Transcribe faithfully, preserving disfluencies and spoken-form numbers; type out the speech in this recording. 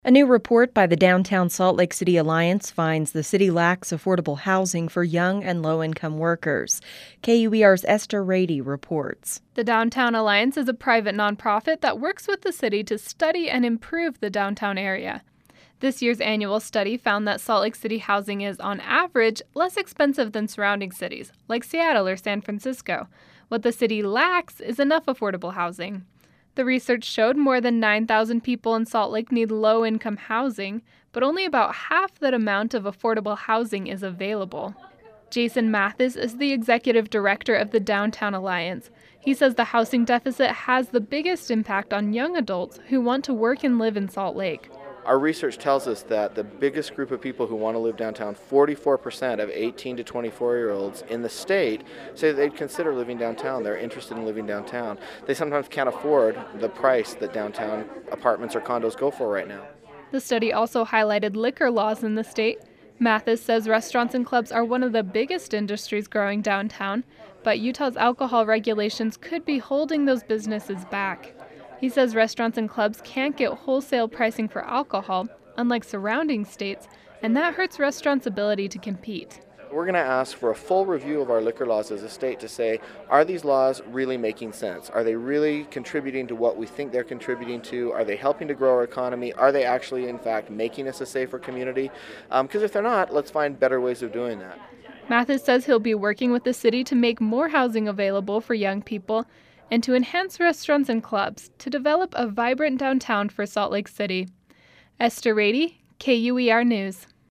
A new report by the Downtown Salt Lake City Alliance finds the city lacks affordable housing for young and low-income workers. K U E R's Esther Rady reports. The Downtown Alliance is a private nonprofit that works with the city to study and improve the downtown area. This year's annual study found that Salt Lake City housing is, on average, less expensive than surrounding cities, like Seattle or San Francisco. What the city lacks is enough affordable housing. The research showed more than nine thousand people in Salt Lake need low-income housing, but only about half that amount of affordable housing is available. Jason Mathis is the executive director of the Downtown Alliance. He says the housing deficit has the biggest impact on young adults who want to work and live in Salt Lake. Our research tells us that the biggest group of people who want to live downtown, forty-four percent of eighteen to twenty-four-year-olds in the state, say they'd consider living downtown. They're interested in living downtown. They sometimes can't afford the price that downtown apartments or condos go for right now. The study also highlighted liquor laws in the state. Mathis says restaurants and clubs are one of the biggest industries growing downtown, but Utah's alcohol regulations could be holding those businesses back. He says restaurants and clubs can't get wholesale pricing for alcohol, unlike surrounding states, and that hurts restaurants' ability to compete. We're going to ask for a full review of our liquor laws as a state to say, are these laws really making sense? Are they really contributing to what we think they're contributing to? Are they helping to grow our economy? Are they actually, in fact, making us a safer community? Because um, if they're not, let's find better ways of doing that. Mathis says he'll be working with the city to make more housing available for young people and to enhance restaurants and clubs to develop a vibrant downtown for Salt Lake City. Esther Rady, K U E R News.